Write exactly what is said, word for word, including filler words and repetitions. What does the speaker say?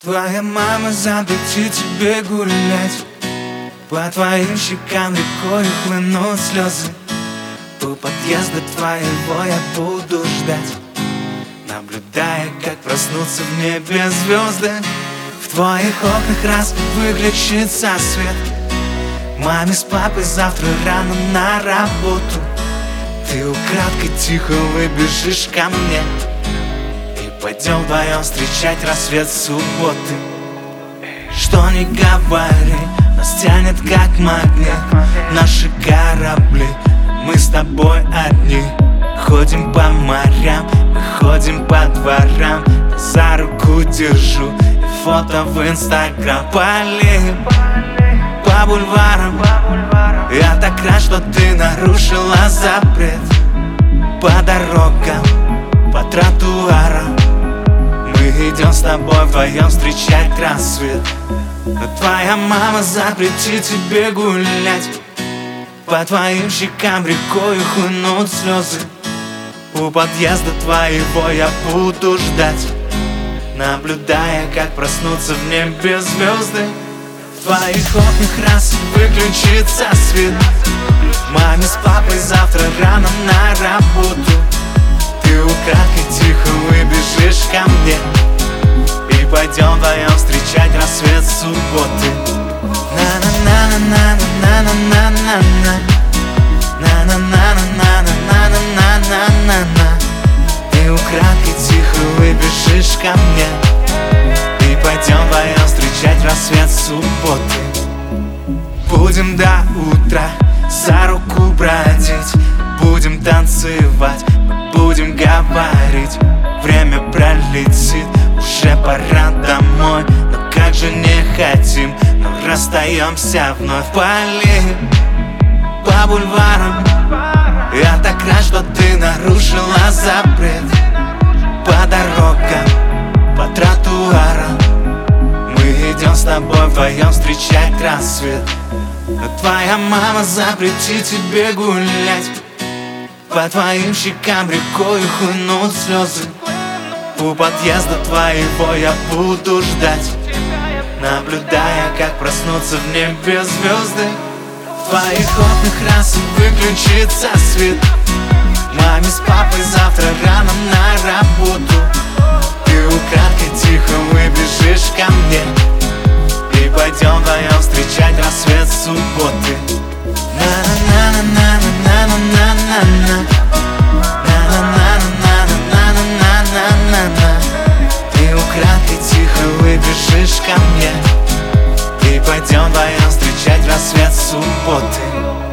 Твоя мама запретит тебе гулять, по твоим щекам рекой хлынут слезы. У подъезда твоего я буду ждать, наблюдая, как проснутся в небе звезды. В твоих окнах раз выключится свет. Маме с папой завтра рано на работу. Ты украдкой тихо выбежишь ко мне, и пойдем вдвоем встречать рассвет субботы. Что ни говори, нас тянет как магнит. Наши корабли, мы с тобой одни. Ходим по морям, мы ходим по дворам. За руку держу и фото в инстаграм. По аллеям, по бульварам. Я так рад, что ты нарушила запрет. По дорогам, по тротуарам мы идем с тобой вдвоем встречать рассвет. Но твоя мама запретит тебе гулять, по твоим щекам рекою хлынут слезы. У подъезда твоего я буду ждать, наблюдая, как проснутся в небе звезды. В твоих окнах раз выключится свет. Маме с папой завтра рано на работу. Ты украдкой тихо выбежишь ко мне, и пойдем вдвоем встречать рассвет субботы. На-на-на-на-на-на-на-на-на-на. На-на-на-на-на-на-на-на-на. Ты украдкой тихо выбежишь ко мне, и пойдем вдвоем встречать рассвет субботы. Будем до утра за руку бродить, будем танцевать, мы будем говорить. Время пролетит, уже пора домой, но как же не хотим, но расстаемся вновь. По аллеям, по бульварам, я так рад, что ты нарушила запрет. По дорогам, по тротуарам мы идем с тобой вдвоем встречать рассвет. Но твоя мама запретит тебе гулять, по твоим щекам рекою хлынут слезы. У подъезда твоего я буду ждать, наблюдая, как проснутся в небе звезды. В твоих окнах раз выключится свет. Маме с папой завтра рано на работу. Ты украдкой тихо выбежишь ко мне, и пойдем вдвоем встречать рассвет субботы. На-на-на-на-на-на-на-на-на. На-на-на-на-на-на-на-на-на. Ты украдкой тихо выбежишь ко мне, и пойдем вдвоем встречать рассвет субботы.